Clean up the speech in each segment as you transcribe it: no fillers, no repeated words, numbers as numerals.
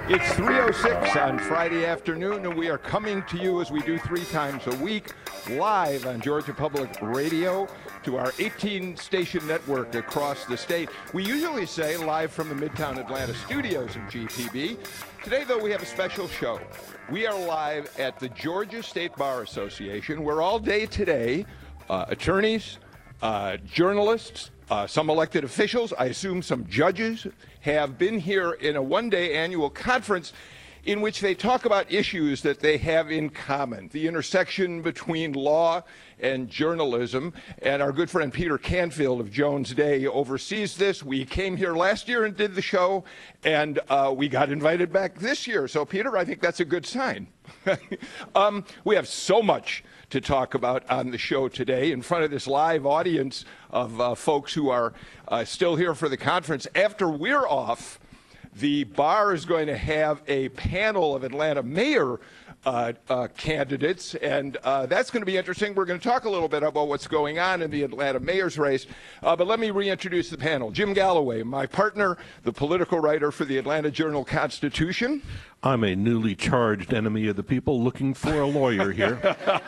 It's 3:06 on Friday afternoon, and we are coming to you as we do 3 times a week, live on Georgia Public Radio to our 18-station network across the state. We usually say live from the Midtown Atlanta studios of GPB. Today, though, we have a special show. We are live at the Georgia State Bar Association, where all day today, attorneys, journalists, some elected officials, I assume some judges, have been here in a one-day annual conference in which they talk about issues that they have in common, the intersection between law and journalism. And our good friend Peter Canfield of Jones Day oversees this. We came here last year and did the show, and we got invited back this year. So, Peter, I think that's a good sign. We have so much to talk about on the show today in front of this live audience of folks who are still here for the conference. After we're off, the bar is going to have a panel of Atlanta mayor candidates, and that's going to be interesting. We're going to talk a little bit about what's going on in the Atlanta mayor's race, but let me reintroduce the panel. Jim Galloway, my partner, the political writer for the Atlanta Journal-Constitution. I'm a newly charged enemy of the people looking for a lawyer here.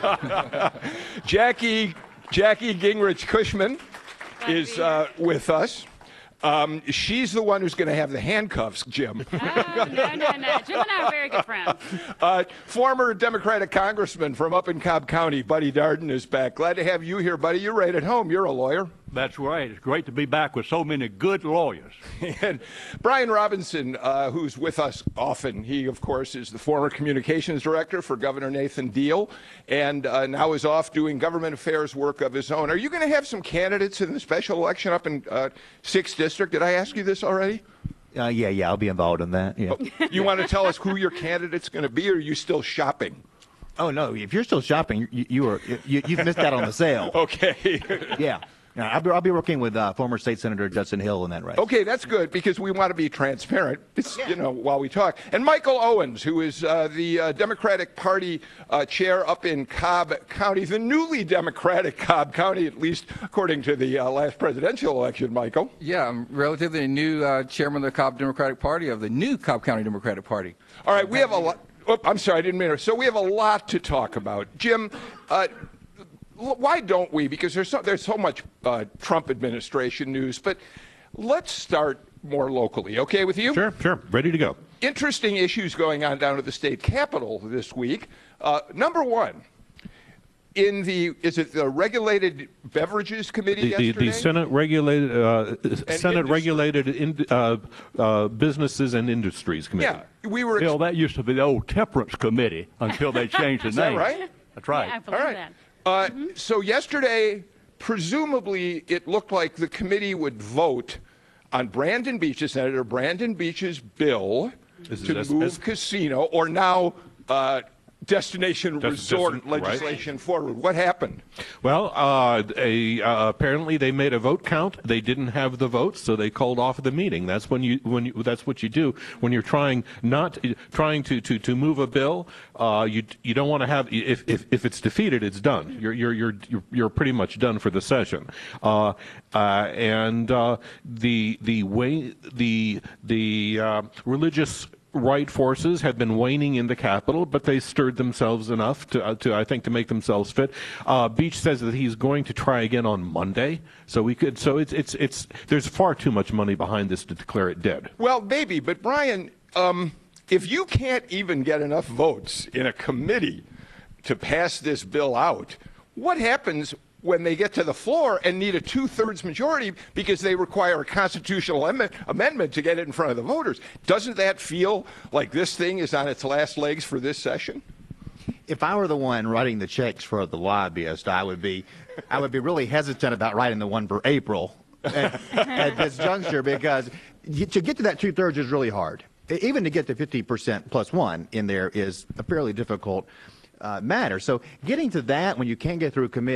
Jackie Gingrich Cushman is with us. She's the one who's going to have the handcuffs, Jim. Oh, no. Jim and I are very good friends. Former Democratic congressman from up in Cobb County, Buddy Darden, is back. Glad to have you here, Buddy. You're right at home. You're a lawyer. That's right. It's great to be back with so many good lawyers. And Brian Robinson, who's with us often. He, of course, is the former communications director for Governor Nathan Deal, and now is off doing government affairs work of his own. Are you going to have some candidates in the special election up in 6th District? Did I ask you this already? Yeah, I'll be involved in that. Yeah. You want to tell us who your candidate's going to be, or are you still shopping? Oh no, if you're still shopping, you've missed out on the sale. Okay. Yeah. I'll be working with former State Senator Judson Hill in that race. Okay, that's good, because we want to be transparent, while we talk. And Michael Owens, who is the Democratic Party chair up in Cobb County, the newly Democratic Cobb County, at least according to the last presidential election, Michael. Yeah, I'm relatively new chairman of the Cobb Democratic Party, of the new Cobb County Democratic Party. All right, we have a lot. Oh, I'm sorry, I didn't mean to. So we have a lot to talk about. Jim, why don't we? Because there's so much Trump administration news, but let's start more locally. Okay with you? Sure. Ready to go. Interesting issues going on down at the state capitol this week. Number one, is it the Regulated Beverages Committee yesterday? The Senate regulated businesses and industries committee. Yeah, we were. Bill, that used to be the old Temperance Committee until they changed the name. Is that right? That's right. Yeah, I believe All right. that. So yesterday, presumably, it looked like the committee would vote on Senator Brandon Beach's bill to move casino, or now destination resort legislation forward. What happened? Well, apparently they made a vote count. They didn't have the votes, so they called off the meeting. That's that's what you do when you're trying to move a bill. You don't want to have, if it's defeated, it's done. You're pretty much done for the session. The religious right forces have been waning in the Capitol, but they stirred themselves enough to make themselves fit. Beach says that he's going to try again on Monday, so there's far too much money behind this to declare it dead. Well, maybe, but Brian, if you can't even get enough votes in a committee to pass this bill out, what happens when they get to the floor and need a 2/3 majority because they require a constitutional amendment to get it in front of the voters? Doesn't that feel like this thing is on its last legs for this session? If I were the one writing the checks for the lobbyist, I would be really hesitant about writing the one for April at this juncture, because to get to that 2/3 is really hard. Even to get to 50% plus one in there is a fairly difficult matter. So getting to that when you can't get through a committee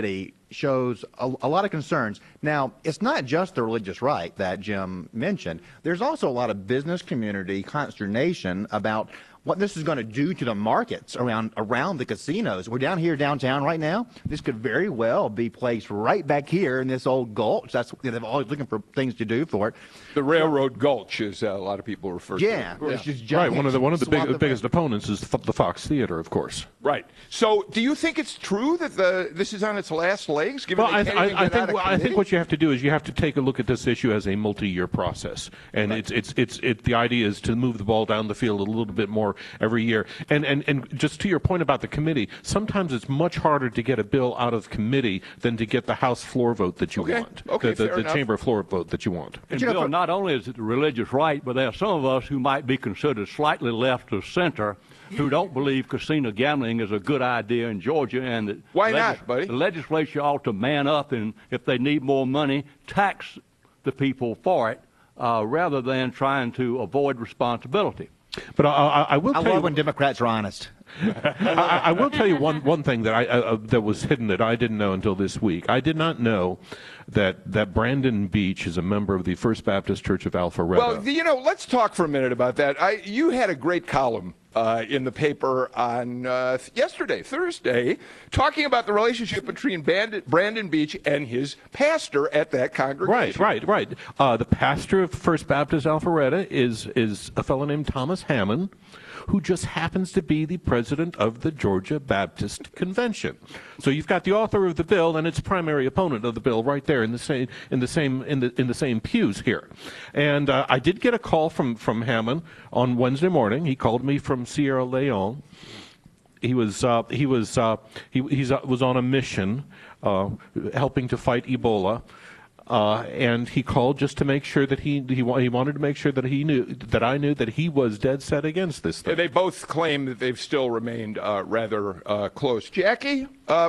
shows a lot of concerns. Now, it's not just the religious right that Jim mentioned. There's also a lot of business community consternation about what this is going to do to the markets around the casinos. We're down here downtown right now. This could very well be placed right back here in this old gulch. That's they're always looking for things to do for it. The Railroad Gulch, as a lot of people refer to it. Yeah, it's just Right. giant. One of the Swamp biggest opponents is the Fox Theater, of course. Right. So, do you think it's true that this is on its last legs? Given Well, they can't even get out of I think committee? what you have to do is you have to take a look at this issue as a multi-year process, and the idea is to move the ball down the field a little bit more every year. And just to your point about the committee, sometimes it's much harder to get a bill out of committee than to get the House floor vote that you Okay. want, Okay, fair the enough. chamber floor vote that you want. And Bill, not only is it the religious right, but there are some of us who might be considered slightly left of center who don't believe casino gambling is a good idea in Georgia, and that Why not, buddy? the legislature ought to man up and, if they need more money, tax the people for it, rather than trying to avoid responsibility. But I will I tell love you, when Democrats are honest. I will tell you one thing that that was hidden that I didn't know until this week. I did not know that Brandon Beach is a member of the First Baptist Church of Alpharetta. Well, let's talk for a minute about that. You had a great column in the paper on Thursday, talking about the relationship between Brandon Beach and his pastor at that congregation. Right. The pastor of First Baptist Alpharetta is a fellow named Thomas Hammond, who just happens to be the president of the Georgia Baptist Convention. So you've got the author of the bill and its primary opponent of the bill right there in the same pews here. And I did get a call from Hammond on Wednesday morning. He called me from Sierra Leone. He was on a mission helping to fight Ebola. And he called just to make sure that he wanted to make sure that I knew that he was dead set against this thing. They both claim that they've still remained rather close. Jackie, are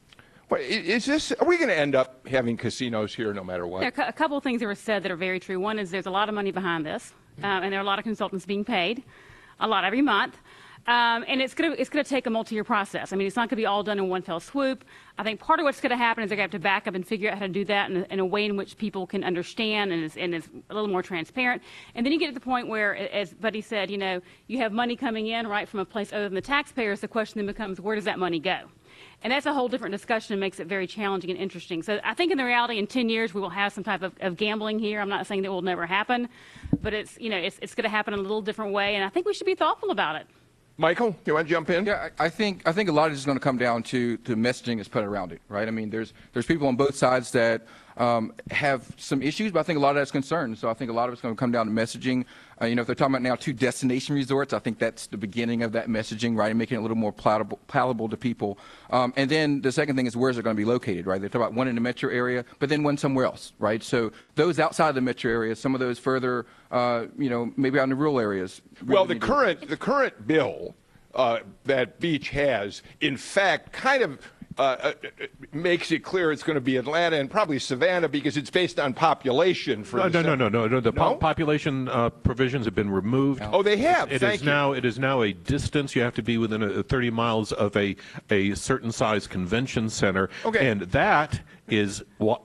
we going to end up having casinos here no matter what? There are a couple of things that were said that are very true. One is there's a lot of money behind this, and there are a lot of consultants being paid, a lot every month. And it's going to take a multi-year process. I mean, it's not going to be all done in one fell swoop. I think part of what's going to happen is they're going to have to back up and figure out how to do that in a way in which people can understand and is a little more transparent. And then you get to the point where, as Buddy said, you have money coming in right from a place other than the taxpayers. The question then becomes, where does that money go? And that's a whole different discussion and makes it very challenging and interesting. So I think in the reality, in 10 years, we will have some type of gambling here. I'm not saying that will never happen, but it's going to happen in a little different way. And I think we should be thoughtful about it. Michael, you want to jump in? Yeah, I think a lot of this is going to come down to the messaging that's put around it, right? I mean, there's people on both sides that have some issues, but I think a lot of that's concern. So I think a lot of it's going to come down to messaging. If they're talking about now 2 destination resorts, I think that's the beginning of that messaging, right, and making it a little more palatable to people. And then the second thing is, where's it going to be located, right? They talk about one in the metro area, but then one somewhere else, right? So those outside of the metro area, some of those further, maybe out in the rural areas. Well, the current bill that Beach has, in fact, kind of makes it clear it's going to be Atlanta and probably Savannah because it's based on population. No. The population provisions have been removed. Oh, they have. It is now a distance. You have to be within 30 miles of a certain size convention center. Okay. And that is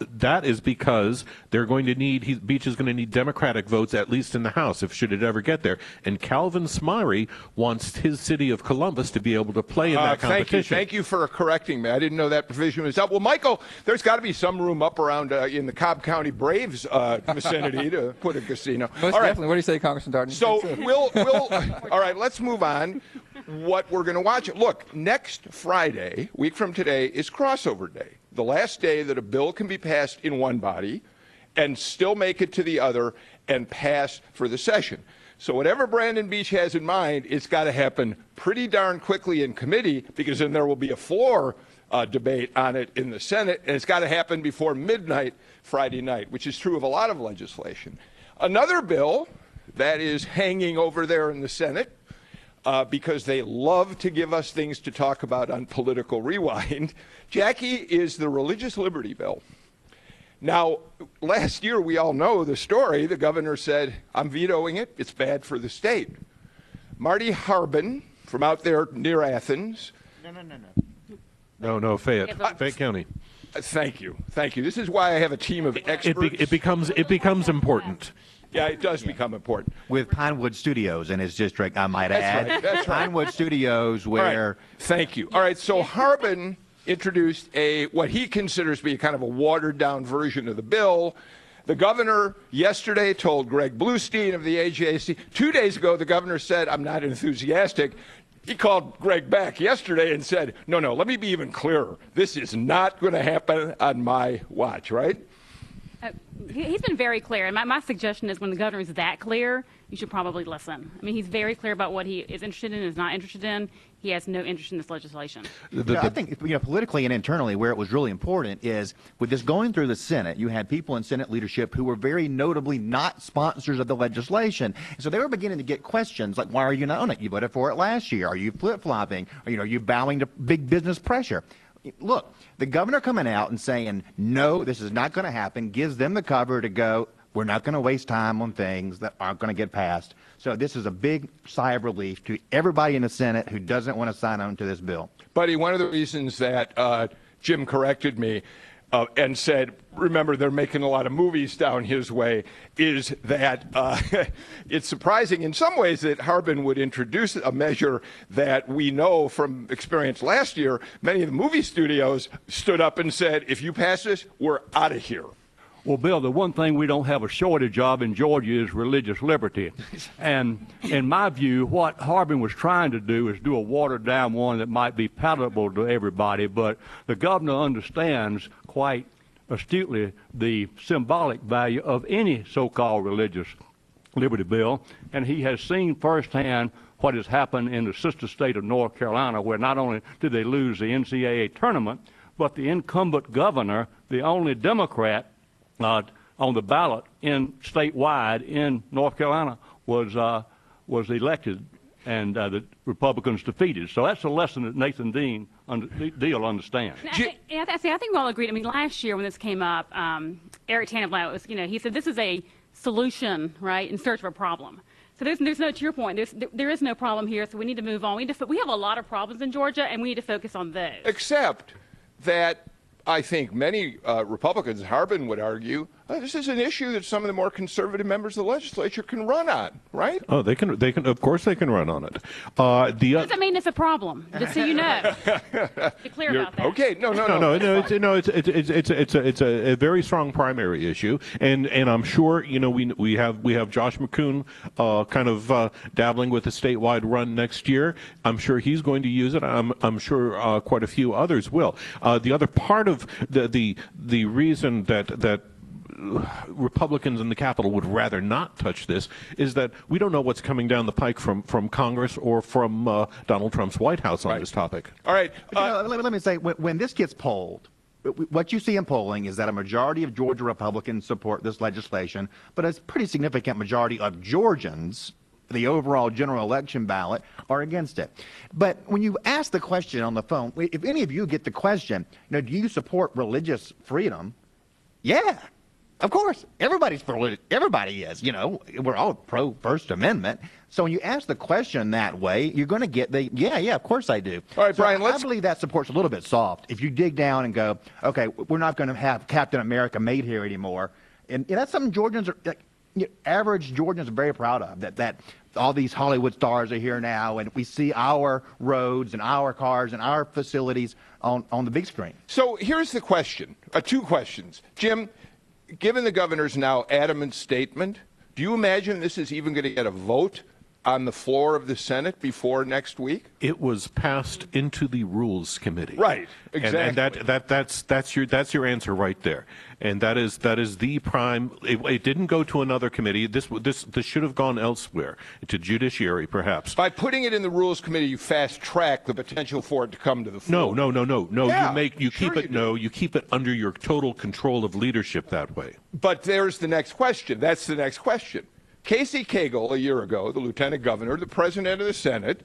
because they're going to need Beach is going to need Democratic votes, at least in the House, should it ever get there. And Calvin Smyre wants his city of Columbus to be able to play in that competition. Thank you for correcting me. I didn't know that provision was up. Well, Michael, there's got to be some room up around in the Cobb County Braves vicinity to put a casino. Most definitely. What do you say, Congressman Darden? So we'll all right, let's move on. What we're going to watch. Look, next Friday, week from today, is crossover day. The last day that a bill can be passed in one body and still make it to the other and pass for the session. So whatever Brandon Beach has in mind, it's got to happen pretty darn quickly in committee because then there will be a floor debate on it in the Senate, and it's got to happen before midnight Friday night, which is true of a lot of legislation. Another bill that is hanging over there in the Senate because they love to give us things to talk about on Political Rewind, Jackie, is the Religious Liberty Bill. Now, last year, we all know the story. The governor said, I'm vetoing it. It's bad for the state. Marty Harbin, from out there near Athens. No, Fayette County. Thank you. Thank you. This is why I have a team of experts. It becomes important. Yeah, it does become important. With Pinewood Studios in his district, I might That's add. right, that's right. Pinewood Studios, All right. where Thank you. All right, so Harbin introduced what he considers to be a kind of a watered-down version of the bill. The governor yesterday told Greg Bluestein of the AJC. 2 days ago, the governor said, I'm not enthusiastic. He called Greg back yesterday and said, no, let me be even clearer. This is not going to happen on my watch, right? He's been very clear. And my suggestion is when the governor is that clear, you should probably listen. I mean, he's very clear about what he is interested in and is not interested in. He has no interest in this legislation. I think politically and internally where it was really important is with this going through the Senate, you had people in Senate leadership who were very notably not sponsors of the legislation. And so they were beginning to get questions like, why are you not on it? You voted for it last year. Are you flip-flopping? Or, are you bowing to big business pressure? Look, the governor coming out and saying, no, this is not going to happen, gives them the cover to go, we're not going to waste time on things that aren't going to get passed. So this is a big sigh of relief to everybody in the Senate who doesn't want to sign on to this bill. Buddy, one of the reasons that Jim corrected me and said, remember, they're making a lot of movies down his way, is that it's surprising in some ways that Harbin would introduce a measure that we know from experience last year, many of the movie studios stood up and said, if you pass this, we're out of here. Well, Bill, the one thing we don't have a shortage of in Georgia is religious liberty. And in my view, what Harbin was trying to do is do a watered-down one that might be palatable to everybody, but the governor understands quite astutely the symbolic value of any so-called religious liberty bill, and he has seen firsthand what has happened in the sister state of North Carolina, where not only did they lose the NCAA tournament, but the incumbent governor, the only Democrat on the ballot statewide in North Carolina, was elected, and the Republicans defeated. So that's a lesson that Nathan Deal understands. I think we all agreed. I mean, last year when this came up, Eric Tanenblatt was, he said this is a solution, right, in search of a problem. So there's no, to your point, there is no problem here. So we need to move on. We have a lot of problems in Georgia, and we need to focus on those. Except that I think many Republicans, Harbin would argue, this is an issue that some of the more conservative members of the legislature can run on, right? Oh, they can. Of course, they can run on it. Doesn't mean it's a problem. Just so you know. Be clear about that. Okay, no. It's a very strong primary issue, and I'm sure we have Josh McCoon kind of dabbling with a statewide run next year. I'm sure he's going to use it. I'm sure quite a few others will. The other part of the reason that Republicans in the Capitol would rather not touch this is that we don't know what's coming down the pike from Congress or from Donald Trump's White House on this topic. All right. Let me say, when this gets polled, what you see in polling is that a majority of Georgia Republicans support this legislation, but a pretty significant majority of Georgians, the overall general election ballot, are against it. But when you ask the question on the phone, if any of you get the question, do you support religious freedom? Yeah. Of course, everybody is, we're all pro First Amendment. So when you ask the question that way, you're going to get yeah, of course I do. All right, Brian, I believe that support's a little bit soft. If you dig down and go, okay, we're not going to have Captain America made here anymore. And that's something Georgians average Georgians are very proud of, that all these Hollywood stars are here now, and we see our roads and our cars and our facilities on the big screen. So here's the question, two questions. Jim, given the governor's now adamant statement, do you imagine this is even going to get a vote on the floor of the Senate before next week? It was passed into the Rules Committee. Right, exactly. And that's your answer right there. And that is the prime. It didn't go to another committee. This should have gone elsewhere, to Judiciary perhaps. By putting it in the Rules Committee, you fast track the potential for it to come to the floor. No. Yeah, you keep it under your total control of leadership that way. But there's the next question. That's the next question. Casey Cagle, a year ago, the lieutenant governor, the president of the Senate,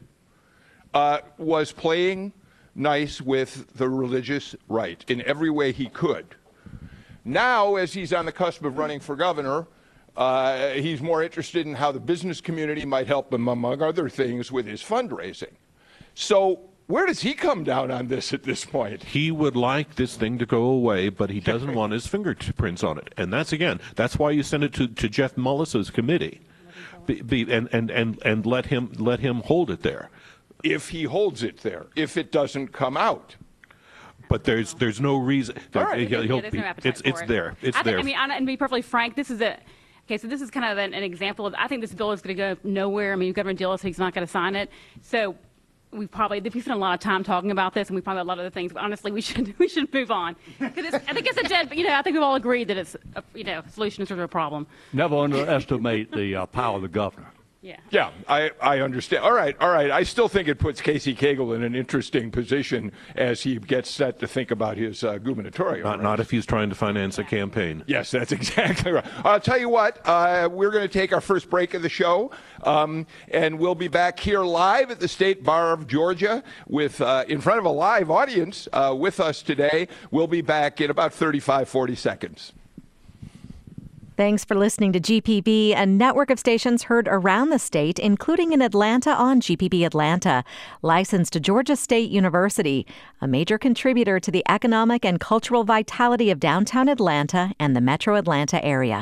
was playing nice with the religious right in every way he could. Now, as he's on the cusp of running for governor, he's more interested in how the business community might help him, among other things, with his fundraising. So Where does he come down on this at this point? He would like this thing to go away, but he doesn't want his fingerprints on it. And that's why you send it to Jeff Mullis's committee, and let him hold it there. If he holds it there, if it doesn't come out. But there's no reason. There's no appetite it's for it. there. It's I there. mean, and to be perfectly frank, this is so this is kind of an example of, I think this bill is going to go nowhere. I mean, Governor Dillon said he's not going to sign it. So we spent a lot of time talking about this, and we probably a lot of other things. But honestly, we should move on. I think it's a dead. I think we've all agreed that it's a solution to a problem. Never underestimate the power of the governor. Yeah, I understand. All right. I still think it puts Casey Cagle in an interesting position as he gets set to think about his gubernatorial. Not if he's trying to finance a campaign. Yes, that's exactly right. I'll tell you what, we're going to take our first break of the show, and we'll be back here live at the State Bar of Georgia with in front of a live audience with us today. We'll be back in about 40 seconds. Thanks for listening to GPB, a network of stations heard around the state, including in Atlanta on GPB Atlanta, licensed to Georgia State University, a major contributor to the economic and cultural vitality of downtown Atlanta and the metro Atlanta area.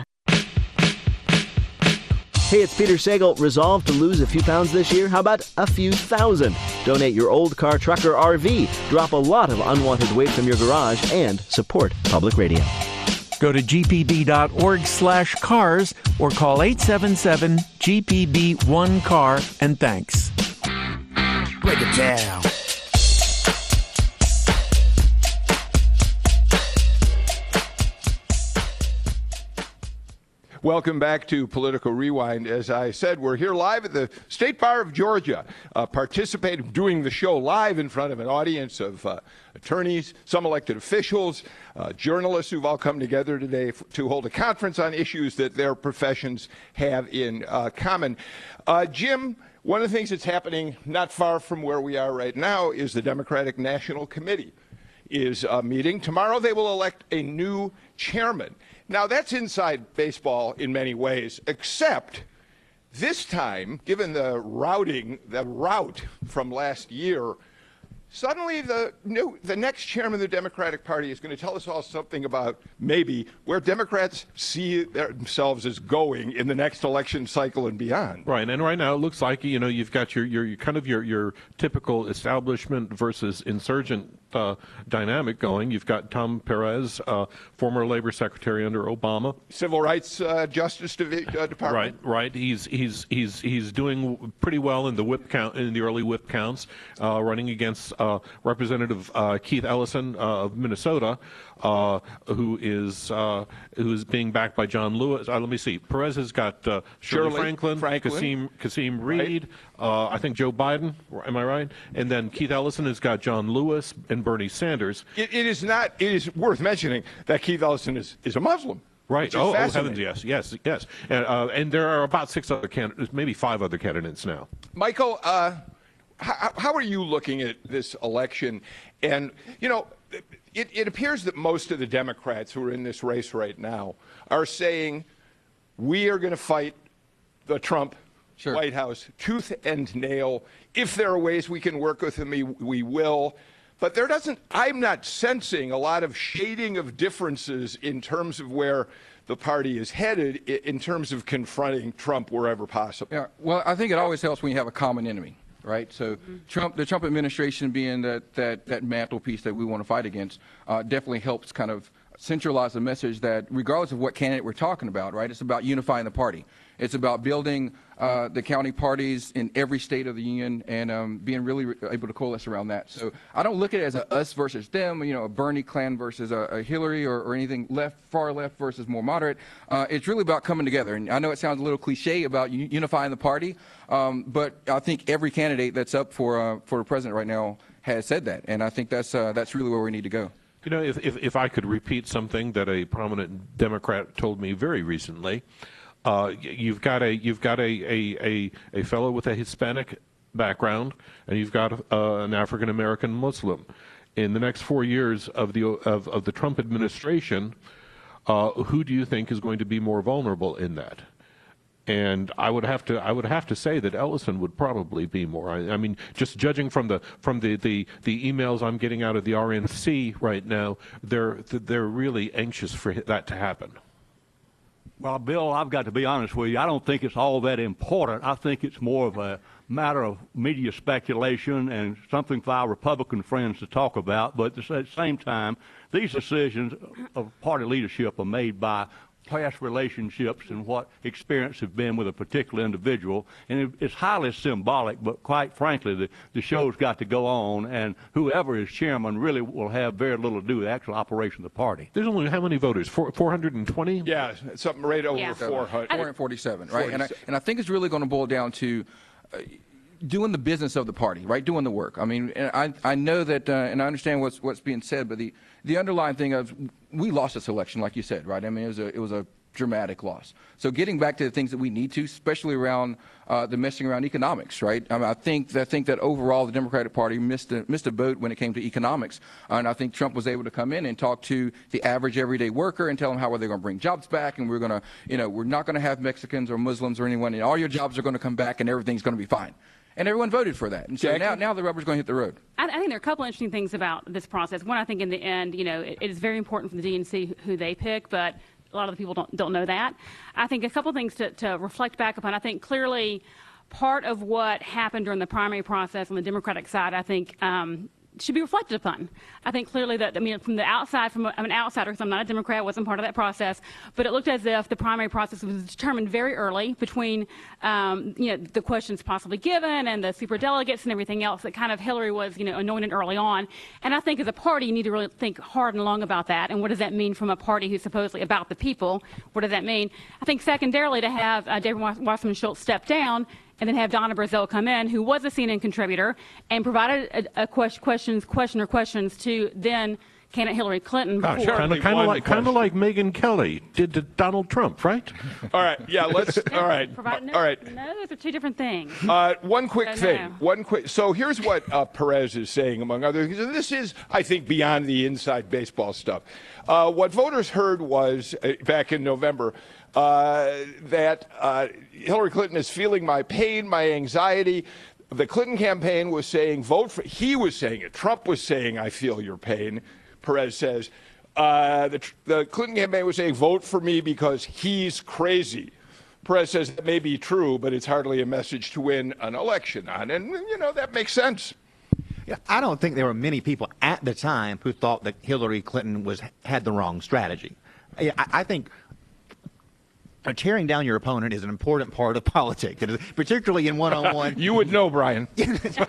Hey, it's Peter Sagal. Resolved to lose a few pounds this year? How about a few thousand? Donate your old car, truck, or RV. Drop a lot of unwanted weight from your garage and support public radio. Go to gpb.org/cars or call 877-GPB-1-CAR and thanks. Break it down. Welcome back to Political Rewind. As I said, we're here live at the State Bar of Georgia, participating, doing the show live in front of an audience of attorneys, some elected officials, journalists who've all come together today to hold a conference on issues that their professions have in common. Jim, one of the things that's happening not far from where we are right now is the Democratic National Committee is meeting. Tomorrow they will elect a new chairman. Now, that's inside baseball in many ways, except this time, given the rout from last year, suddenly the next chairman of the Democratic Party is going to tell us all something about maybe where Democrats see themselves as going in the next election cycle and beyond. Right, and right now it looks like you've got your kind of your typical establishment versus insurgent dynamic going. You've got Tom Perez, former labor secretary under Obama, Civil Rights Justice Department. Right. He's doing pretty well in the whip count, in the early whip counts, running against Representative Keith Ellison of Minnesota, who is being backed by John Lewis. Let me see. Perez has got Shirley Franklin. Kasim Reed. Right. I think Joe Biden. Am I right? And then Keith Ellison has got John Lewis and Bernie Sanders. It is worth mentioning that Keith Ellison is a Muslim. Right. Oh, heavens, yes. And there are about 6 other candidates, maybe 5 other candidates now. Michael, how are you looking at this election? And, it appears that most of the Democrats who are in this race right now are saying, we are going to fight the Trump White House tooth and nail. If there are ways we can work with them, we will. But I'm not sensing a lot of shading of differences in terms of where the party is headed in terms of confronting Trump wherever possible. Yeah, well, I think it always helps when you have a common enemy, right? So the Trump administration being that mantelpiece that we want to fight against definitely helps kind of centralize the message that regardless of what candidate we're talking about, right, it's about unifying the party. It's about building the county parties in every state of the union and being really able to coalesce around that. So I don't look at it as a us versus them, a Bernie clan versus a Hillary or anything far left versus more moderate. It's really about coming together. And I know it sounds a little cliche about unifying the party, but I think every candidate that's up for the president right now has said that. And I think that's really where we need to go. If I could repeat something that a prominent Democrat told me very recently, you've got a fellow with a Hispanic background, and you've got an African American Muslim. In the next 4 years of the Trump administration, who do you think is going to be more vulnerable in that? And I would have to say that Ellison would probably be more. I mean, just judging from the emails I'm getting out of the RNC right now, they're really anxious for that to happen. Well, Bill, I've got to be honest with you. I don't think it's all that important. I think it's more of a matter of media speculation and something for our Republican friends to talk about. But at the same time, these decisions of party leadership are made by past relationships and what experience have been with a particular individual, and it's highly symbolic, but quite frankly, the show's got to go on, and whoever is chairman really will have very little to do with the actual operation of the party. There's only how many voters? 420? Yeah, something right over 400. 447, right? And I think it's really going to boil down to doing the business of the party, right? Doing the work. I mean, I know that, and I understand what's being said, but the underlying thing of we lost this election, like you said, right? I mean, it was a dramatic loss. So getting back to the things that we need to, especially around the messing around economics, right? I mean, I think that overall the Democratic Party missed a boat when it came to economics, and I think Trump was able to come in and talk to the average everyday worker and tell them how they're going to bring jobs back, and we're going to, we're not going to have Mexicans or Muslims or anyone, and all your jobs are going to come back, and everything's going to be fine. And everyone voted for that. And so now the rubber's going to hit the road. I think there are a couple of interesting things about this process. One, I think in the end, it is very important for the DNC who they pick, but a lot of the people don't know that. I think a couple of things to reflect back upon. I think clearly part of what happened during the primary process on the Democratic side, I think, should be reflected upon. I think clearly that, from the outside, I'm an outsider because I'm not a Democrat, wasn't part of that process, but it looked as if the primary process was determined very early between, the questions possibly given and the superdelegates and everything else, that kind of Hillary was, anointed early on. And I think as a party, you need to really think hard and long about that. And what does that mean from a party who's supposedly about the people? What does that mean? I think secondarily to have David Wasserman Schultz step down and then have Donna Brazile come in, who was a CNN contributor, and provided questions to then candidate Hillary Clinton. Kind of like Megyn Kelly did to Donald Trump, right? All right, yeah, let's. All right, all right. No, those are two different things. One quick thing. So here's what Perez is saying, among other things. This is, I think, beyond the inside baseball stuff. What voters heard was back in November. That Hillary Clinton is feeling my pain, my anxiety. The Clinton campaign was saying, vote for, he was saying it. Trump was saying, I feel your pain, Perez says. The Clinton campaign was saying, vote for me because he's crazy. Perez says that may be true, but it's hardly a message to win an election on. And, that makes sense. Yeah, I don't think there were many people at the time who thought that Hillary Clinton had the wrong strategy. I think tearing down your opponent is an important part of politics, particularly in one-on-one. You would know, Brian. You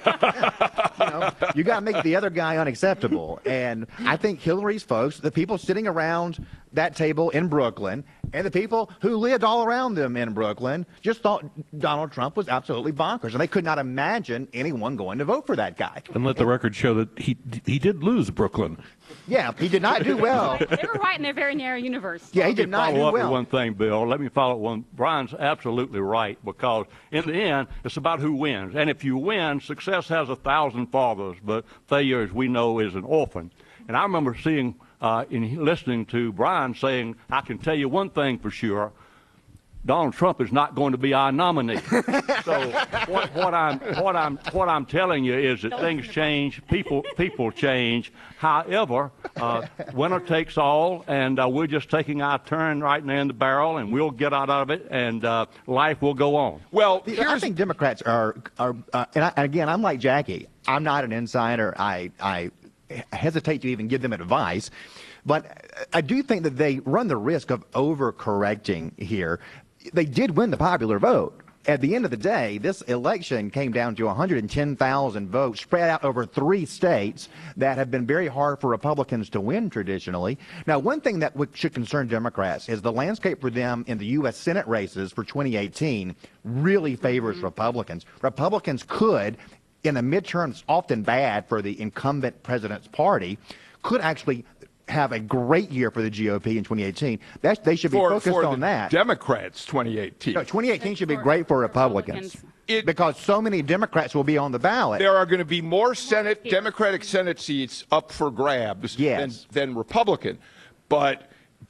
got to make the other guy unacceptable. And I think Hillary's folks, the people sitting around that table in Brooklyn, and the people who lived all around them in Brooklyn, just thought Donald Trump was absolutely bonkers, and they could not imagine anyone going to vote for that guy. And let the record show that he did lose Brooklyn. Yeah, he did not do well. They were right in their very narrow universe. Yeah, he did not do well. Let me follow up with one thing, Bill. Let me follow up one. Brian's absolutely right, because in the end, it's about who wins. And if you win, success has 1,000 fathers, but failure, as we know, is an orphan. And I remember seeing, listening to Brian saying, I can tell you one thing for sure, Donald Trump is not going to be our nominee. So what I'm telling you is that things change, people change. However, winner takes all, and we're just taking our turn right now in the barrel, and we'll get out of it, and life will go on. Well, I think Democrats are and again, I'm like Jackie. I'm not an insider. I hesitate to even give them advice, but I do think that they run the risk of overcorrecting here. They did win the popular vote. At the end of the day, this election came down to 110,000 votes spread out over 3 states that have been very hard for Republicans to win traditionally. Now, one thing that should concern Democrats is the landscape for them in the U.S. Senate races for 2018 really favors Republicans. Republicans could, in a midterm that's often bad for the incumbent president's party, could actually have a great year for the GOP in 2018. They should be focused on that. Democrats, 2018. No, 2018 should be great for Republicans. Because so many Democrats will be on the ballot. There are going to be more Democratic Senate seats up for grabs than Republican. But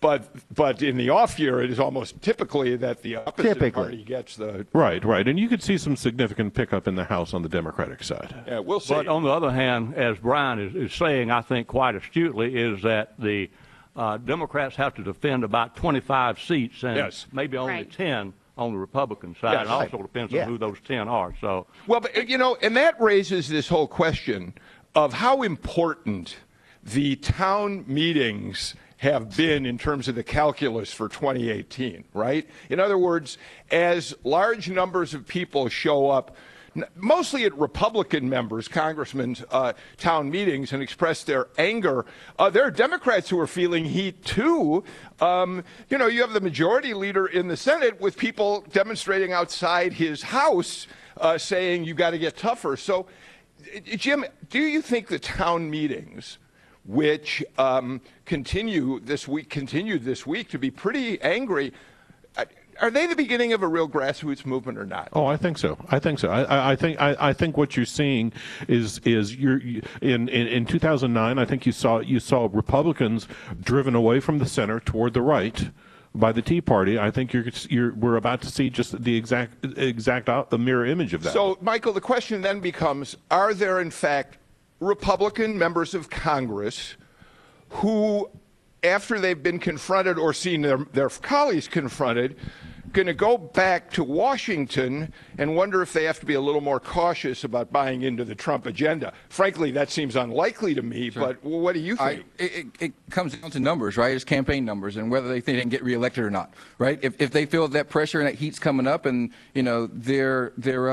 But in the off year, it is almost typically that the opposite party gets the right, and you could see some significant pickup in the House on the Democratic side. Yeah, we'll see. But on the other hand, as Brian is saying, I think quite astutely, is that the Democrats have to defend about 25 seats and maybe only 10 on the Republican side. It also depends on who those 10 are. So, well, but, you know, and that raises this whole question of how important the town meetings have been in terms of the calculus for 2018, right? In other words, as large numbers of people show up, mostly at Republican members, congressmen's town meetings, and express their anger, there are Democrats who are feeling heat too. You know, you have the majority leader in the Senate with people demonstrating outside his house saying you got to get tougher. So, Jim, do you think the town meetings, which continued this week to be pretty angry, are they the beginning of a real grassroots movement or not? Oh, I think so. I think what you're seeing is you're in 2009. I think you saw Republicans driven away from the center toward the right by the Tea Party. I think we're about to see just the exact the mirror image of that. So, Michael, the question then becomes: are there in fact Republican members of Congress who, after they've been confronted or seen their colleagues confronted, going to go back to Washington and wonder if they have to be a little more cautious about buying into the Trump agenda? Frankly, that seems unlikely to me, but what do you think? It comes down to numbers, right? It's campaign numbers and whether they think they can get reelected or not, right? If they feel that pressure and that heat's coming up and, you know, their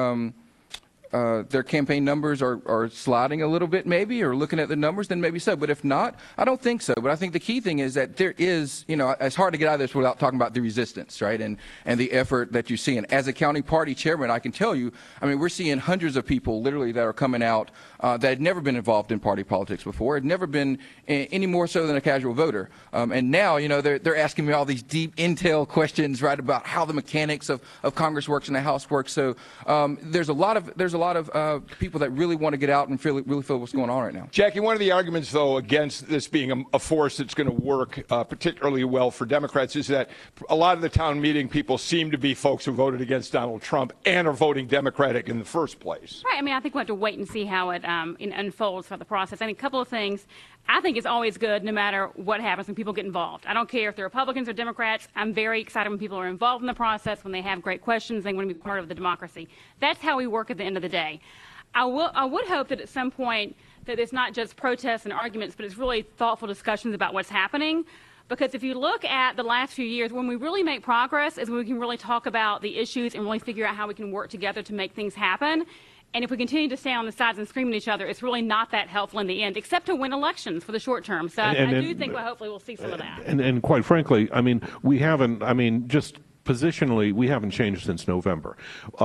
campaign numbers are sliding a little bit maybe, or looking at the numbers, then maybe so. But if not, I don't think so. But I think the key thing is that there is, you know, it's hard to get out of this without talking about the resistance, right, and the effort that you see. And as a county party chairman, I can tell you, I mean, we're seeing hundreds of people literally that are coming out that had never been involved in party politics before, had never been any more so than a casual voter. And now, you know, they're asking me all these deep intel questions, right, about how the mechanics of Congress works and the House works. So there's a lot of people that really want to get out and really feel what's going on right now. Jackie, one of the arguments, though, against this being a force that's going to work particularly well for Democrats is that a lot of the town meeting people seem to be folks who voted against Donald Trump and are voting Democratic in the first place. Right. I mean, I think we have to wait and see how it unfolds for the process. I think a couple of things. I think it's always good no matter what happens when people get involved. I don't care if they're Republicans or Democrats. I'm very excited when people are involved in the process, when they have great questions, they want to be part of the democracy. That's how we work at the end of the day. I would hope that at some point that it's not just protests and arguments, but it's really thoughtful discussions about what's happening. Because if you look at the last few years, when we really make progress is when we can really talk about the issues and really figure out how we can work together to make things happen. And if we continue to stay on the sides and scream at each other, it's really not that helpful in the end, except to win elections for the short term. So I do think hopefully we'll see some of that. And quite frankly, I mean, just positionally, we haven't changed since November.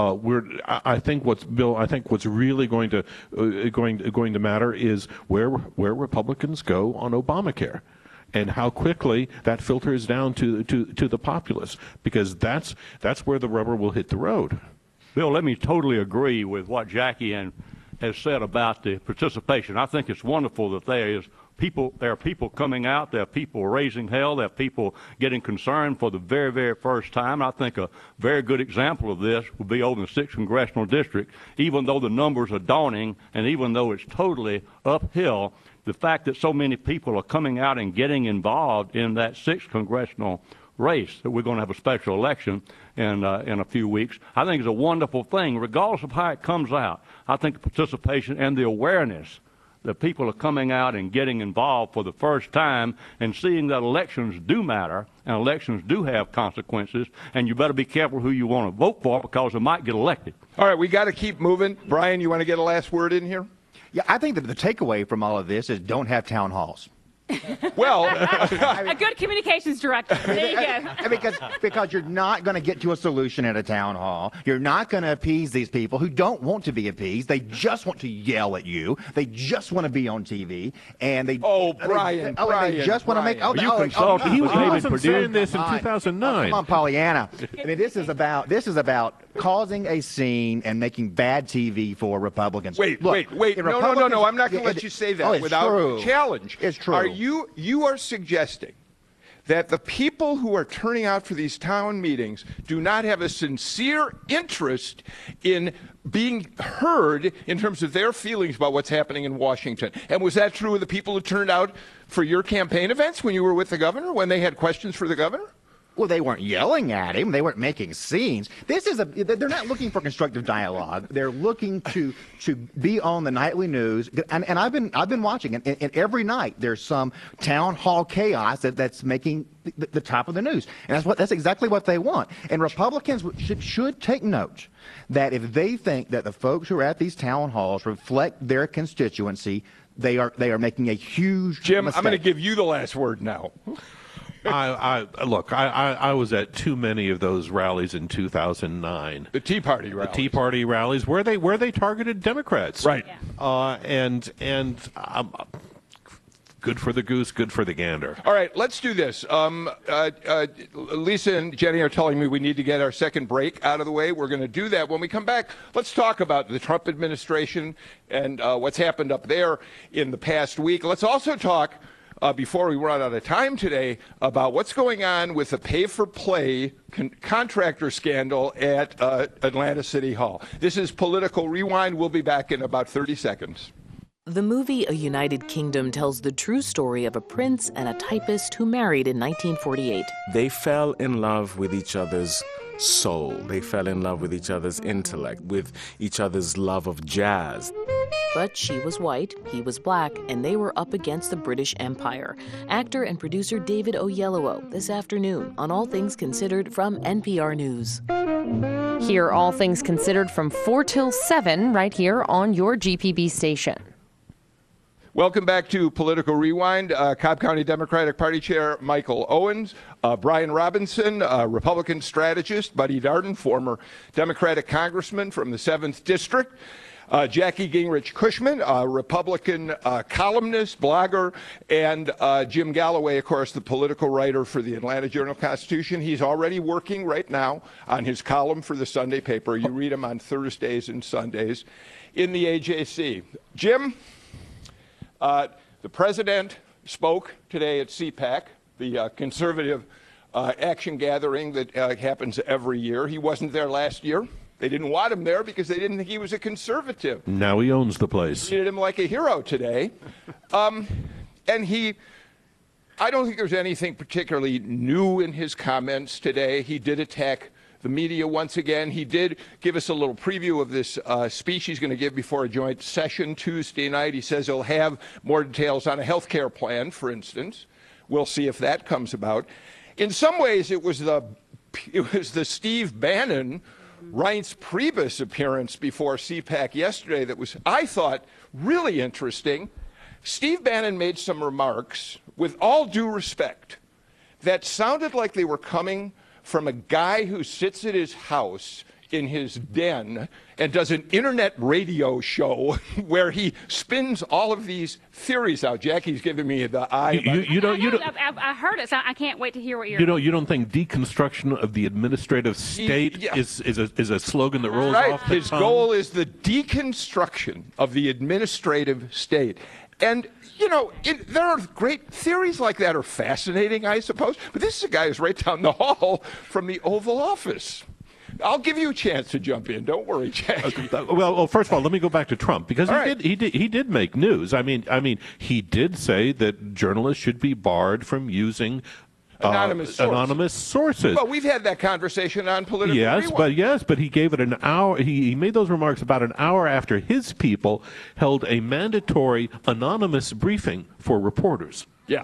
I think what's really going to matter is where Republicans go on Obamacare, and how quickly that filters down to the populace, because that's where the rubber will hit the road. Bill, let me totally agree with what Jackie has said about the participation. I think it's wonderful that there are people coming out, there are people raising hell, there are people getting concerned for the very, very first time. I think a very good example of this would be over in the 6th Congressional District. Even though the numbers are daunting and even though it's totally uphill, the fact that so many people are coming out and getting involved in that 6th Congressional race, that we're going to have a special election in a few weeks, I think is a wonderful thing, regardless of how it comes out. I think the participation and the awareness that people are coming out and getting involved for the first time and seeing that elections do matter and elections do have consequences, and you better be careful who you want to vote for because they might get elected. All right, we got to keep moving. Brian, you want to get a last word in here? Yeah, I think that the takeaway from all of this is don't have town halls. Well, a good communications director. There you go. Because you're not going to get to a solution at a town hall. You're not going to appease these people who don't want to be appeased. They just want to yell at you. They just want to be on TV. And they Brian, they just want to make. He wasn't saying this in 2009. Come on, Pollyanna. I mean, this is about causing a scene and making bad TV for Republicans. Wait. No. I'm not going to let you say that without challenge. It's true. You are suggesting that the people who are turning out for these town meetings do not have a sincere interest in being heard in terms of their feelings about what's happening in Washington. And was that true of the people who turned out for your campaign events when you were with the governor, when they had questions for the governor? Well, they weren't yelling at him. They weren't making scenes. They're not looking for constructive dialogue. They're looking to be on the nightly news. And I've been watching, and every night there's some town hall chaos that's making the top of the news. And that's exactly what they want. And Republicans should take note that if they think that the folks who are at these town halls reflect their constituency, they are making a huge Jim, mistake. I'm going to give you the last word now. Look, I was at too many of those rallies in 2009. The Tea Party rallies. The Tea Party rallies, where they targeted Democrats. Right. Yeah. And good for the goose, good for the gander. All right, let's do this. Lisa and Jenny are telling me we need to get our second break out of the way. We're going to do that. When we come back, let's talk about the Trump administration and what's happened up there in the past week. Let's also talk, before we run out of time today, about what's going on with the pay-for-play contractor scandal at Atlanta City Hall. This is Political Rewind. We'll be back in about 30 seconds. The movie A United Kingdom tells the true story of a prince and a typist who married in 1948. They fell in love with each other's soul. They fell in love with each other's intellect, with each other's love of jazz. But she was white, he was black, and they were up against the British Empire. Actor and producer David Oyelowo this afternoon on All Things Considered from NPR News. Hear All Things Considered from 4 till 7 right here on your GPB station. Welcome back to Political Rewind. Cobb County Democratic Party Chair Michael Owens, Brian Robinson, Republican strategist, Buddy Darden, former Democratic congressman from the 7th District, Jackie Gingrich Cushman, Republican columnist, blogger, and Jim Galloway, of course, the political writer for the Atlanta Journal-Constitution. He's already working right now on his column for the Sunday paper. You read him on Thursdays and Sundays in the AJC. Jim? The president spoke today at CPAC, the conservative action gathering that happens every year. He wasn't there last year. They didn't want him there because they didn't think he was a conservative. Now he owns the place. They treated him like a hero today. And I don't think there's anything particularly new in his comments today. He did attack the media once again. He did give us a little preview of this speech he's going to give before a joint session Tuesday night. He says he'll have more details on a health care plan, for instance. We'll see if that comes about. In some ways, it was the Steve Bannon, Reince Priebus appearance before CPAC yesterday that was, I thought, really interesting. Steve Bannon made some remarks, with all due respect, that sounded like they were coming from a guy who sits at his house in his den and does an internet radio show where he spins all of these theories out. Jackie's giving me the eye. I heard it, so I can't wait to hear what you're. You don't think deconstruction of the administrative state is a slogan that rolls off the His tongue? goal is the deconstruction of the administrative state. And, there are great theories like that are fascinating, I suppose. But this is a guy who's right down the hall from the Oval Office. I'll give you a chance to jump in. Don't worry, Jack. Well, first of all, let me go back to Trump because he did make news. I mean, he did say that journalists should be barred from using anonymous sources. Well, we've had that conversation on Political Rewind. But he gave it an hour. He made those remarks about an hour after his people held a mandatory anonymous briefing for reporters. Yeah.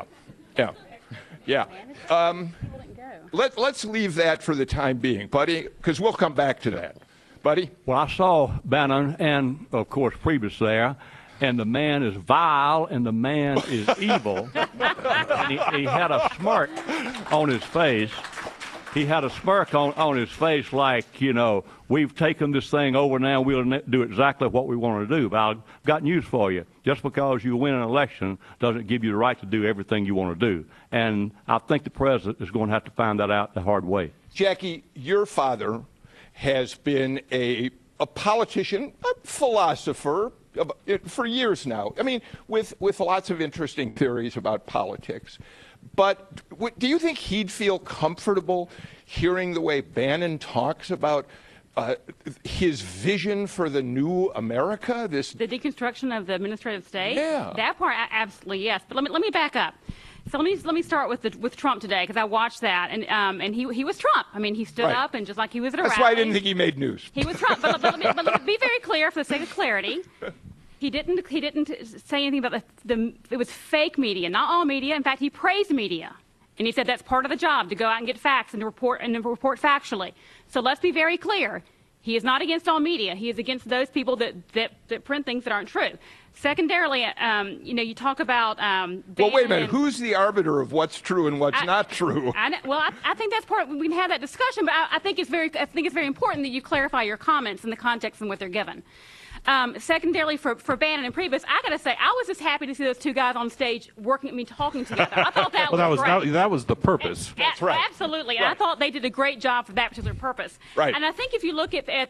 Let's leave that for the time being, Buddy, because we'll come back to that. Buddy? Well, I saw Bannon and, of course, Priebus there, and the man is vile and the man is evil. And he had a smirk on his face. He had a smirk on his face like, we've taken this thing over now. We'll do exactly what we want to do. But I've got news for you. Just because you win an election doesn't give you the right to do everything you want to do. And I think the president is going to have to find that out the hard way. Jackie, your father has been a politician, a philosopher for years now. I mean, with lots of interesting theories about politics. But do you think he'd feel comfortable hearing the way Bannon talks about his vision for the new America? The deconstruction of the administrative state? Yeah. That part, absolutely, yes. But let me back up. So let me start with Trump today, because I watched that, and he was Trump. I mean, he stood up, and just like he was at a That's rally. why I didn't think he made news. He was Trump. But let me be very clear, for the sake of clarity. He didn't say anything about it was fake media, not all media. In fact, he praised media. And he said that's part of the job, to go out and get facts and to report factually. So let's be very clear. He is not against all media. He is against those people that print things that aren't true. Secondarily, you talk about. Well, wait a minute. Who's the arbiter of what's true and what's not true? I think that's part. We can have that discussion, but I think it's very important that you clarify your comments in the context and what they're given. Secondarily, for Bannon and Priebus, I got to say, I was just happy to see those two guys on stage talking together. I thought that was great. That was the purpose. That's right. Absolutely. And I thought they did a great job for that particular purpose. Right. And I think if you look at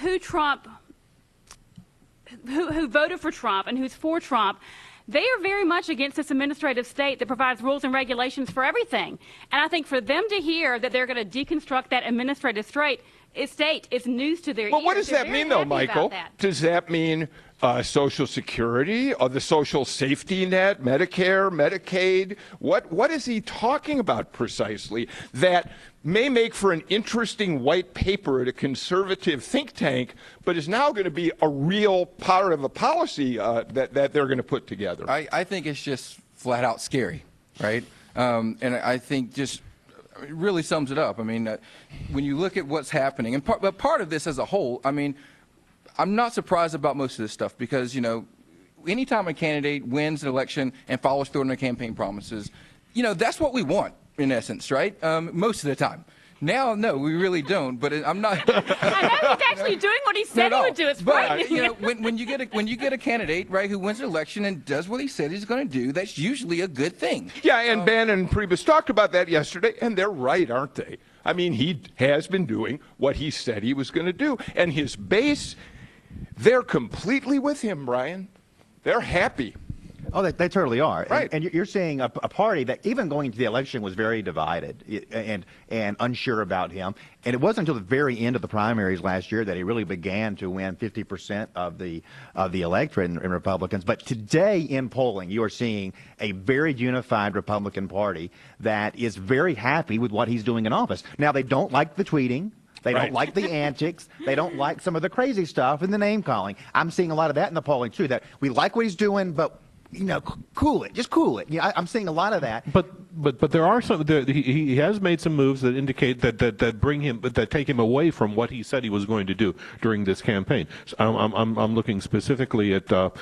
who voted for Trump and who's for Trump, they are very much against this administrative state that provides rules and regulations for everything. And I think for them to hear that they're going to deconstruct that administrative state is news to their ears. Well, what does that mean, though, Michael? Does that mean Social Security or the social safety net, Medicare, Medicaid? What is he talking about precisely that may make for an interesting white paper at a conservative think tank, but is now going to be a real part of a policy that they're going to put together? I think it's just flat out scary, right? And I think just it really sums it up. I mean, when you look at what's happening, and part of this as a whole, I mean, I'm not surprised about most of this stuff because, anytime a candidate wins an election and follows through on their campaign promises, that's what we want, in essence, right? Most of the time. Now, no, we really don't. But I'm not. I know he's actually doing what he said he would do. It's frightening. When you get a candidate, right, who wins an election and does what he said he's going to do, that's usually a good thing. Yeah, and Bannon and Priebus talked about that yesterday, and they're right, aren't they? I mean, he has been doing what he said he was going to do, and his base, they're completely with him, Brian. They're happy. Oh, they totally are. Right. And you're seeing a party that even going into the election was very divided and unsure about him. And it wasn't until the very end of the primaries last year that he really began to win 50% of the electorate in Republicans. But today in polling, you are seeing a very unified Republican Party that is very happy with what he's doing in office. Now, they don't like the tweeting. They don't like the antics. They don't like some of the crazy stuff and the name calling. I'm seeing a lot of that in the polling, too, that we like what he's doing, but cool it. Just cool it. Yeah, I'm seeing a lot of that. But there are some. He has made some moves that indicate that take him away from what he said he was going to do during this campaign. So I'm looking specifically at this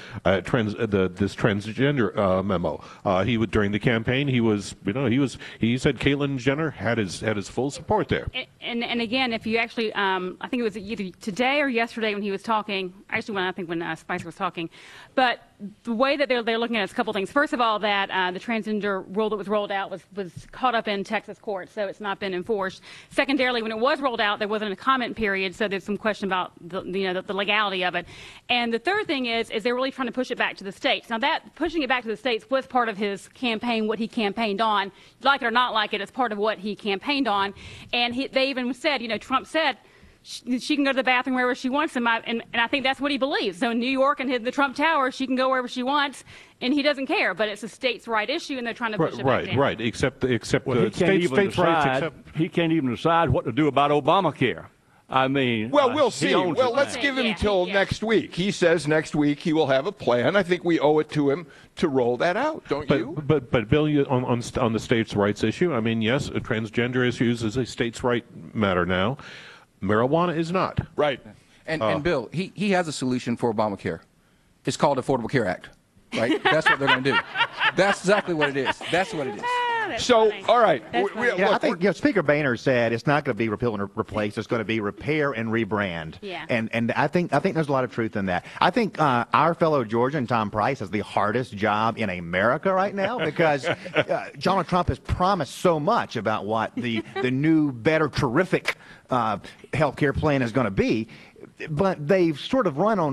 transgender memo. During the campaign he said Caitlyn Jenner had his full support there. And again, if you actually, I think it was either today or yesterday when he was talking. Actually, when Spicer was talking, but the way that they're looking at it is a couple things. First of all, that the transgender rule that was rolled out was caught up in Texas court, so it's not been enforced. Secondarily, when it was rolled out, there wasn't a comment period, so there's some question about the legality of it. And the third thing is they're really trying to push it back to the states. Now, that pushing it back to the states was part of his campaign, what he campaigned on. Like it or not like it, it's part of what he campaigned on. And they even said, Trump said, she can go to the bathroom wherever she wants, and I think that's what he believes. So in New York and the Trump Tower, she can go wherever she wants, and he doesn't care. But it's a states' right issue, and they're trying to push it back down. Right. Except well, states' rights. He can't even decide what to do about Obamacare. I mean, well, we'll see. Well, let's give him till next week. He says next week he will have a plan. I think we owe it to him to roll that out, don't you? But Bill, on the states' rights issue, I mean, yes, transgender issues is a states' right matter now. Marijuana is not. Right. And Bill, he has a solution for Obamacare. It's called Affordable Care Act, right? That's what they're going to do. That's exactly what it is. That's what it is. So, all right. I think Speaker Boehner said it's not going to be repeal and replace. It's going to be repair and rebrand. Yeah. And I think there's a lot of truth in that. I think our fellow Georgian Tom Price has the hardest job in America right now because Donald Trump has promised so much about what the new, better, terrific health care plan is going to be, but they've sort of run on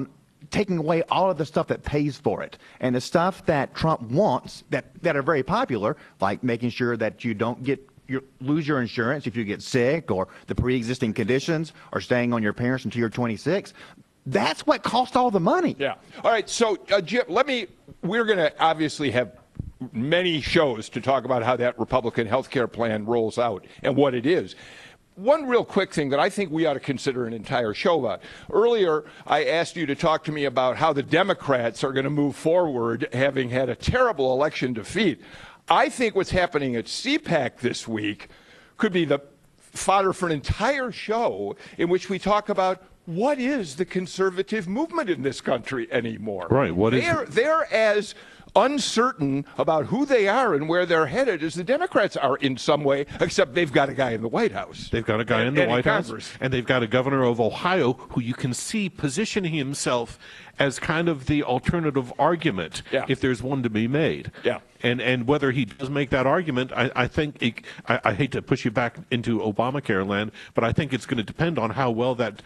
taking away all of the stuff that pays for it. And the stuff that Trump wants that are very popular, like making sure that you don't lose your insurance if you get sick, or the pre-existing conditions, or staying on your parents until you're 26. That's what cost all the money. Yeah. All right. So, Jim, we're going to obviously have many shows to talk about how that Republican health care plan rolls out and what it is. One real quick thing that I think we ought to consider an entire show about. Earlier, I asked you to talk to me about how the Democrats are going to move forward, having had a terrible election defeat. I think what's happening at CPAC this week could be the fodder for an entire show in which we talk about what is the conservative movement in this country anymore. Right. They're as uncertain about who they are and where they're headed as the Democrats are in some way, except they've got a guy in the White House. They've got a guy in the White House, and they've got a governor of Ohio who you can see positioning himself as kind of the alternative argument, if there's one to be made. Yeah. And whether he does make that argument, I think I hate to push you back into Obamacare land, but I think it's going to depend on how well that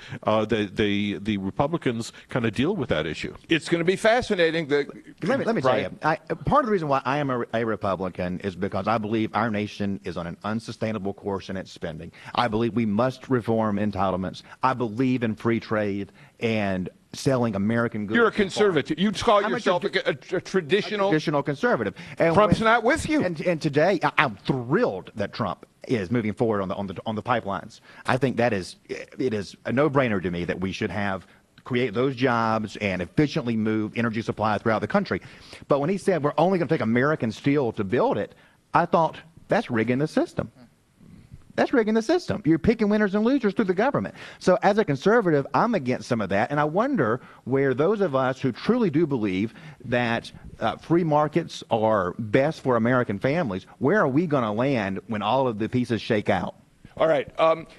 the Republicans kind of deal with that issue. It's going to be fascinating. Let me tell you, part of the reason why I am a Republican is because I believe our nation is on an unsustainable course in its spending. I believe we must reform entitlements. I believe in free trade and selling American goods. You're a conservative. You call yourself a traditional conservative. And Trump's not with you. And today, I'm thrilled that Trump is moving forward on the pipelines. I think it is a no-brainer to me that we should create those jobs and efficiently move energy supply throughout the country. But when he said we're only going to take American steel to build it, I thought that's rigging the system. That's rigging the system. You're picking winners and losers through the government. So as a conservative, I'm against some of that. And I wonder where those of us who truly do believe that free markets are best for American families, where are we going to land when all of the pieces shake out? All right.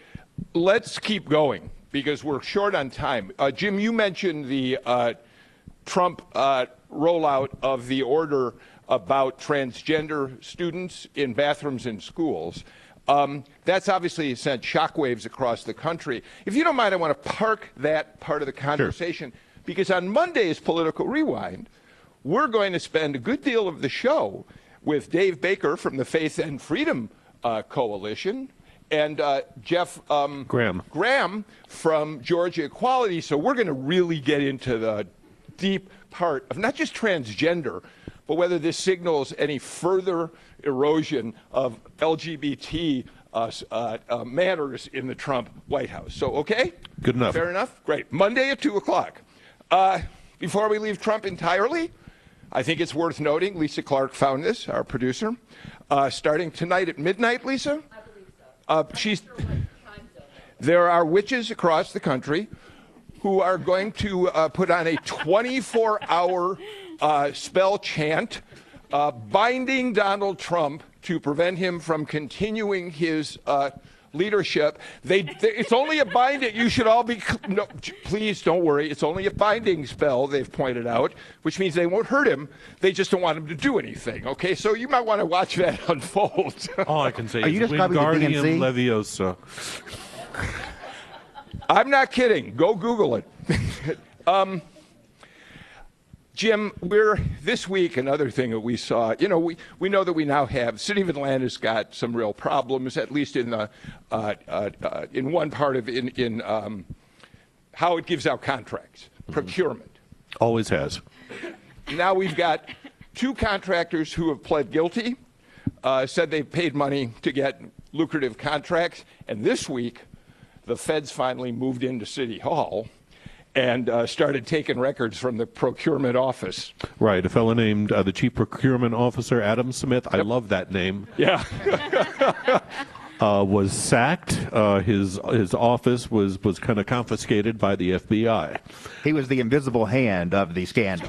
Let's keep going because we're short on time. Jim, you mentioned the Trump rollout of the order about transgender students in bathrooms in schools. That's obviously sent shockwaves across the country. If you don't mind, I want to park that part of the conversation because on Monday's Political Rewind, we're going to spend a good deal of the show with Dave Baker from the Faith and Freedom Coalition and Jeff Graham from Georgia Equality. So we're going to really get into the deep part of not just transgender, but whether this signals any further erosion of LGBT manners in the Trump White House. So, okay? Good enough. Fair enough? Great. Monday at 2 o'clock. Before we leave Trump entirely, I think it's worth noting, Lisa Clark found this, our producer, starting tonight at midnight, Lisa? I believe so. There are witches across the country who are going to put on a 24-hour spell chant binding Donald Trump to prevent him from continuing his leadership. It's only a binding. You should all be. No, please don't worry. It's only a binding spell. They've pointed out, which means they won't hurt him. They just don't want him to do anything. Okay, so you might want to watch that unfold. All I can say is Wingardium Leviosa. I'm not kidding. Go Google it. Jim, this week, another thing that we saw, we know that we now have, City of Atlanta's got some real problems, at least in the, in one part of, in how it gives out contracts, procurement. Always has. Now we've got two contractors who have pled guilty, said they've paid money to get lucrative contracts, and this week, the feds finally moved into City Hall and started taking records from the procurement office. Right, a fellow named the Chief Procurement Officer, Adam Smith, I love that name. Yeah. Was sacked. His office was kind of confiscated by the FBI. He was the invisible hand of the scandal.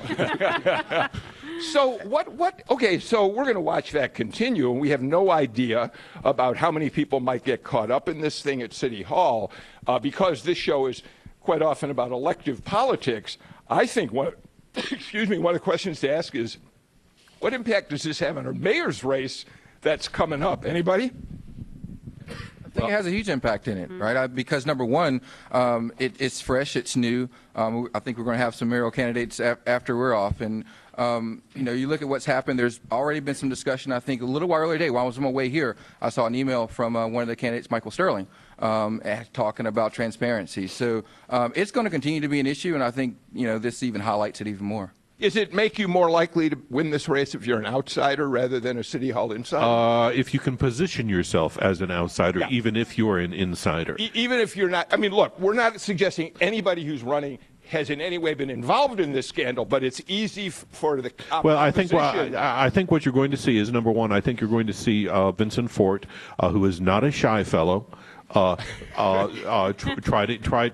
So okay, so we're going to watch that continue, and we have no idea about how many people might get caught up in this thing at City Hall because this show is quite often about elective politics. I think one of the questions to ask is, what impact does this have on our mayor's race that's coming up? Anybody? I think it has a huge impact in it, right? Because number one, it's fresh, it's new. I think we're going to have some mayoral candidates after we're off, and you look at what's happened. There's already been some discussion. I think a little while earlier today, while I was on my way here, I saw an email from one of the candidates, Michael Sterling, talking about transparency. So it's going to continue to be an issue, and I think this even highlights it even more. Does it make you more likely to win this race if you're an outsider rather than a City Hall insider? If you can position yourself as an outsider, even if you're an insider. Even if you're not, I mean, look, we're not suggesting anybody who's running has in any way been involved in this scandal, but it's easy for the opposition. Well, I think what you're going to see is, number one, I think you're going to see Vincent Fort, who is not a shy fellow, try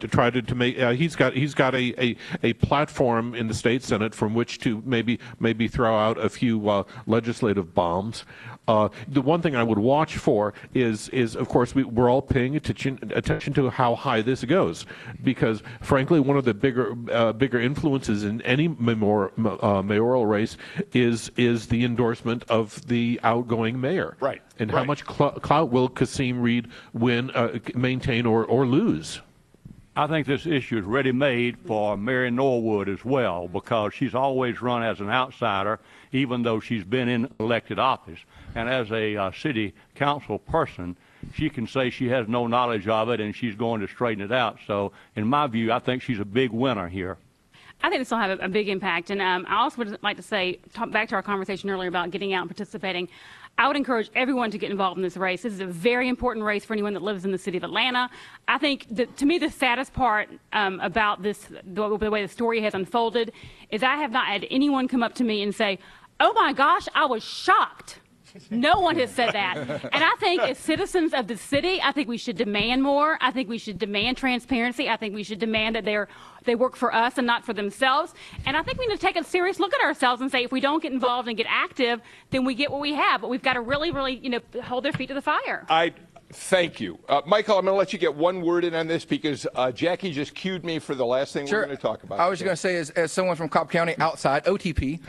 to make. He's got a platform in the state senate from which to maybe throw out a few legislative bombs. The one thing I would watch for is of course we're all paying attention to how high this goes, because frankly one of the bigger influences in any mayoral race is the endorsement of the outgoing mayor. Right. And how much clout will Kasim Reed maintain or lose? I think this issue is ready-made for Mary Norwood as well, because she's always run as an outsider, even though she's been in elected office. And as a city council person, she can say she has no knowledge of it and she's going to straighten it out. So in my view, I think she's a big winner here. I think this will have a big impact. And I also would like to say, back to our conversation earlier about getting out and participating, I would encourage everyone to get involved in this race. This is a very important race for anyone that lives in the city of Atlanta. I think, to me, the saddest part about this, the way the story has unfolded, is I have not had anyone come up to me and say, oh my gosh, I was shocked. No one has said that. And I think as citizens of the city, I think we should demand more. I think we should demand transparency. I think we should demand that they work for us and not for themselves. And I think we need to take a serious look at ourselves and say, if we don't get involved and get active, then we get what we have. But we've got to really, really, hold their feet to the fire. Thank you. Michael, I'm going to let you get one word in on this because Jackie just cued me for the last thing we're going to talk about. I was just going to say, as someone from Cobb County outside, OTP,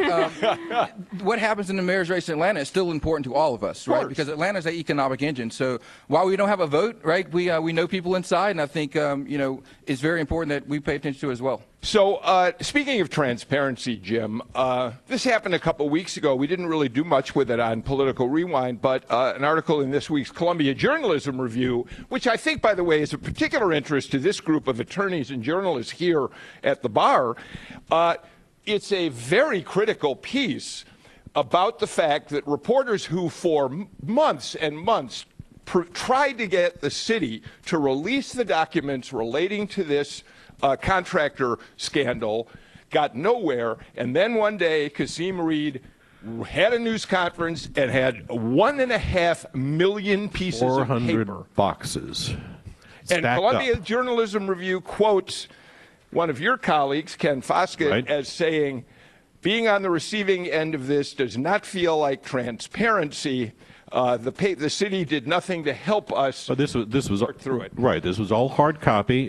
right? What happens in the mayor's race in Atlanta is still important to all of us, right? Because Atlanta is an economic engine. So while we don't have a vote, right, we know people inside, and I think, it's very important that we pay attention to as well. So speaking of transparency, Jim, this happened a couple weeks ago. We didn't really do much with it on Political Rewind, but an article in this week's Columbia Journalism Review, which I think, by the way, is of particular interest to this group of attorneys and journalists here at the bar. It's a very critical piece about the fact that reporters who for months and months tried to get the city to release the documents relating to this contractor scandal got nowhere, and then one day Kasim Reed had a news conference and had 1.5 million pieces of paper. 400 boxes. And Columbia Journalism Review quotes one of your colleagues, Ken Foskett, as saying, being on the receiving end of this does not feel like transparency. The city did nothing to help us work through it. Right. This was all hard copy.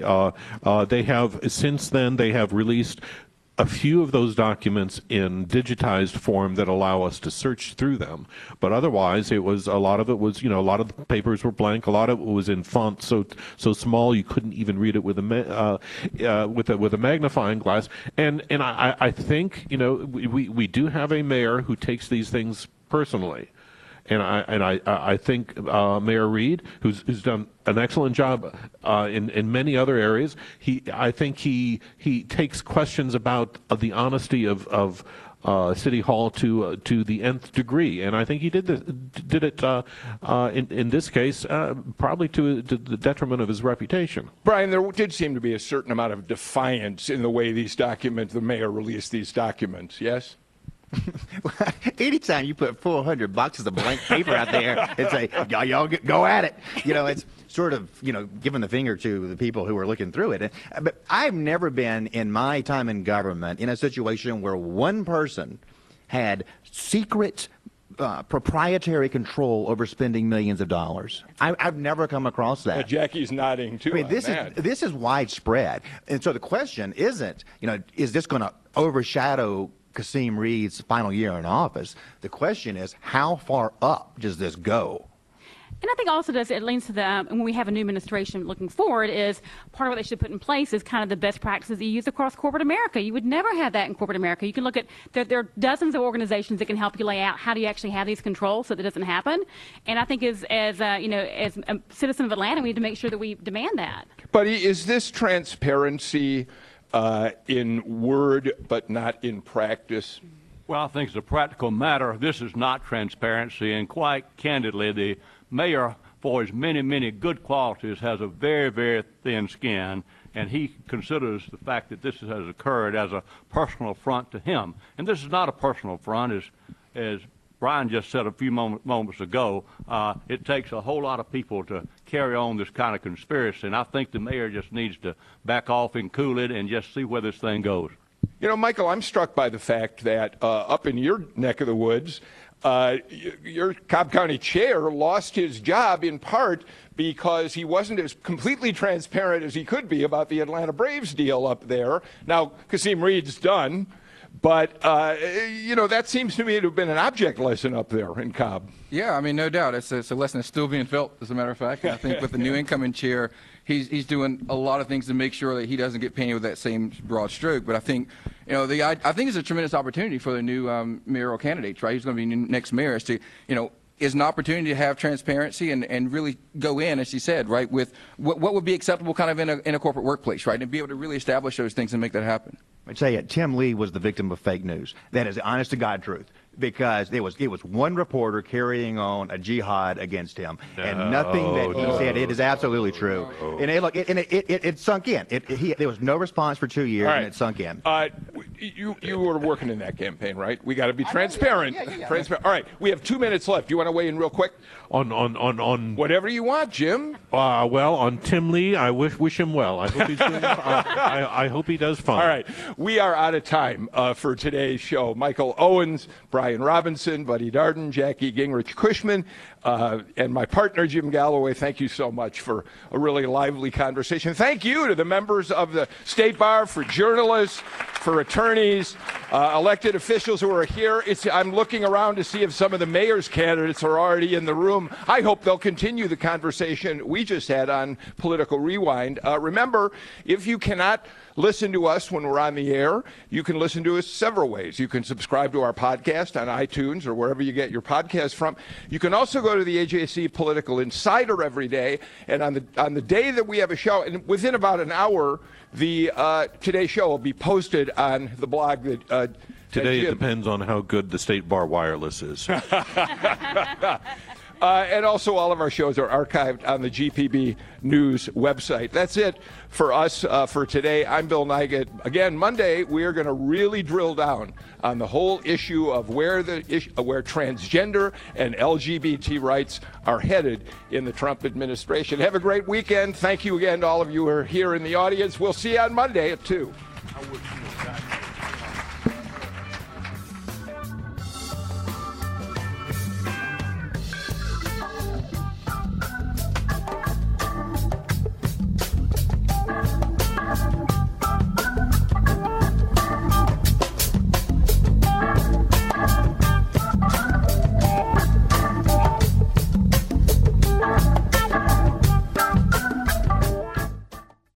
Since then they have released a few of those documents in digitized form that allow us to search through them. But otherwise, a lot of the papers were blank. A lot of it was in font so small you couldn't even read it with a magnifying glass. And I think we do have a mayor who takes these things personally. And I think Mayor Reed, who's done an excellent job in many other areas, I think he takes questions about the honesty of City Hall to the nth degree, and I think he did it in this case probably to the detriment of his reputation. Brian, there did seem to be a certain amount of defiance in the way the mayor released these documents. Yes. Anytime you put 400 boxes of blank paper out there and say, y'all go at it, it's sort of, giving the finger to the people who are looking through it. But I've never been in my time in government in a situation where one person had secret proprietary control over spending millions of dollars. I've never come across that. Jackie's nodding too. This is widespread. And so the question isn't, is this going to overshadow Kasim Reed's final year in office? The question is, how far up does this go? And I think also it leans to the, when we have a new administration looking forward, is part of what they should put in place is kind of the best practices you use across corporate America. You would never have that in corporate America. You can look at, there are dozens of organizations that can help you lay out how do you actually have these controls so that doesn't happen. And I think as a citizen of Atlanta, we need to make sure that we demand that. Buddy, is this transparency in word but not in practice? Well, I think it's a practical matter. This is not transparency, and quite candidly, the mayor, for his many, many good qualities, has a very, very thin skin, and he considers the fact that this has occurred as a personal affront to him. And this is not a personal affront, as Brian just said a few moments ago. It takes a whole lot of people to carry on this kind of conspiracy, and I think the mayor just needs to back off and cool it and just see where this thing goes. You know, Michael, I'm struck by the fact that up in your neck of the woods, your Cobb County chair lost his job in part because he wasn't as completely transparent as he could be about the Atlanta Braves deal up there. Now, Kasim Reed's done, but, that seems to me to have been an object lesson up there in Cobb. Yeah, I mean, no doubt. It's a lesson that's still being felt, as a matter of fact. And I think with the new incoming chair, he's doing a lot of things to make sure that he doesn't get painted with that same broad stroke. But I think, I think it's a tremendous opportunity for the new mayoral candidates, right? He's going to be next mayor, is an opportunity to have transparency and really go in, as you said, right, with what would be acceptable kind of in a corporate workplace, right, and be able to really establish those things and make that happen. I'd say Tim Lee was the victim of fake news. That is the honest to God truth. Because it was one reporter carrying on a jihad against him, and nothing that he said, it is absolutely true. And it sunk in. There was no response for 2 years, and it sunk in. You were working in that campaign, right? We got to be transparent. Transparent. All right, we have 2 minutes left. Do you want to weigh in real quick? On whatever you want, Jim. Well, on Tim Lee, I wish him well. I hope he's doing, I hope he does fine. All right, we are out of time for today's show. Michael Owens, Brian Robinson, Buddy Darden, Jackie Gingrich Cushman, and my partner Jim Galloway. Thank you so much for a really lively conversation. Thank you to the members of the State Bar, for journalists, for attorneys, elected officials who are here. I'm looking around to see if some of the mayor's candidates are already in the room. I hope they'll continue the conversation we just had on Political Rewind. Remember, if you cannot listen to us when we're on the air, you can listen to us several ways. You can subscribe to our podcast on iTunes or wherever you get your podcast from. You can also go to the AJC Political Insider every day, and on the day that we have a show, and within about an hour, the Today Show will be posted on the blog that Today it depends on how good the State Bar wireless is. And also all of our shows are archived on the GPB News website. That's it for us for today. I'm Bill Nigut. Again, Monday, we are going to really drill down on the whole issue of where transgender and LGBT rights are headed in the Trump administration. Have a great weekend. Thank you again to all of you who are here in the audience. We'll see you on Monday at 2.